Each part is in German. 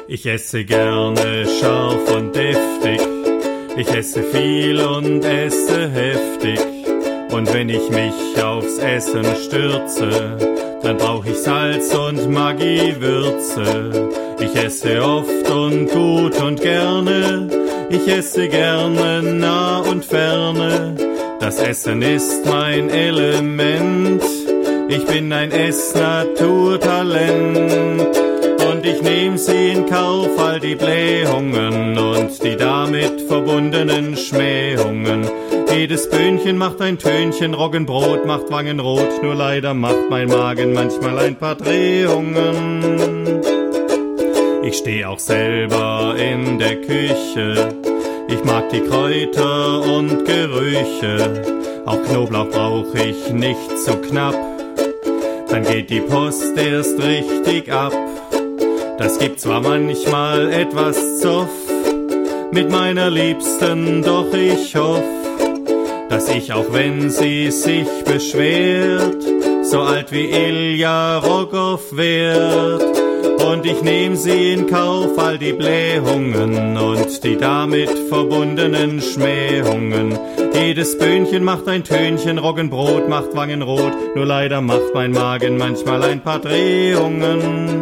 Ich esse gerne scharf und deftig, ich esse viel und esse heftig. Und wenn ich mich aufs Essen stürze, dann brauch ich Salz und Maggi-Würze. Ich esse oft und gut und gerne, ich esse gerne nah und ferne. Das Essen ist mein Element, ich bin ein Ess-Naturtalent. Und ich nehm sie in Kauf, all die Blähungen und die damit verbundenen Schmähungen. Jedes Böhnchen macht ein Tönchen, Roggenbrot macht Wangenrot, nur leider macht mein Magen manchmal ein paar Drehungen. Ich steh auch selber in der Küche, ich mag die Kräuter und Gerüche, auch Knoblauch brauch ich nicht so knapp, dann geht die Post erst richtig ab. Das gibt zwar manchmal etwas Zoff mit meiner Liebsten, doch ich hoff, dass ich, auch wenn sie sich beschwert, so alt wie Ilja Rogoff werd. Und ich nehm sie in Kauf, all die Blähungen und die damit verbundenen Schmähungen. Jedes Böhnchen macht ein Tönchen, Roggenbrot macht Wangenrot, nur leider macht mein Magen manchmal ein paar Drehungen.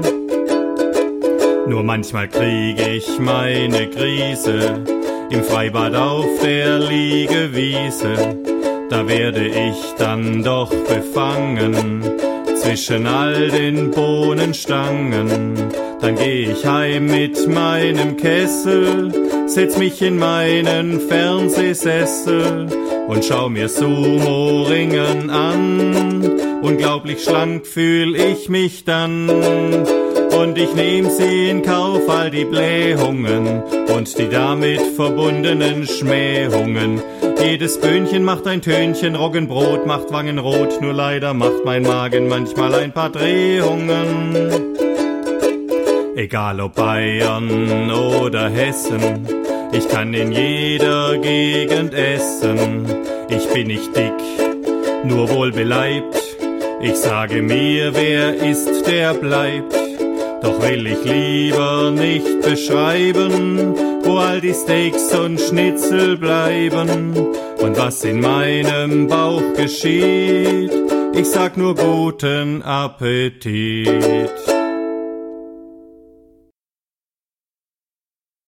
Nur manchmal krieg ich meine Krise im Freibad auf der Liegewiese. Da werde ich dann doch befangen zwischen all den Bohnenstangen. Dann geh ich heim mit meinem Kessel, setz mich in meinen Fernsehsessel und schau mir Sumo-Ringen an. Unglaublich schlank fühl ich mich dann. Und ich nehm sie in Kauf, all die Blähungen und die damit verbundenen Schmähungen. Jedes Böhnchen macht ein Tönchen, Roggenbrot macht Wangenrot, nur leider macht mein Magen manchmal ein paar Drehungen. Egal ob Bayern oder Hessen, ich kann in jeder Gegend essen. Ich bin nicht dick, nur wohlbeleibt. Ich sage mir, wer ist, der bleibt. Doch will ich lieber nicht beschreiben, wo all die Steaks und Schnitzel bleiben und was in meinem Bauch geschieht. Ich sag nur guten Appetit.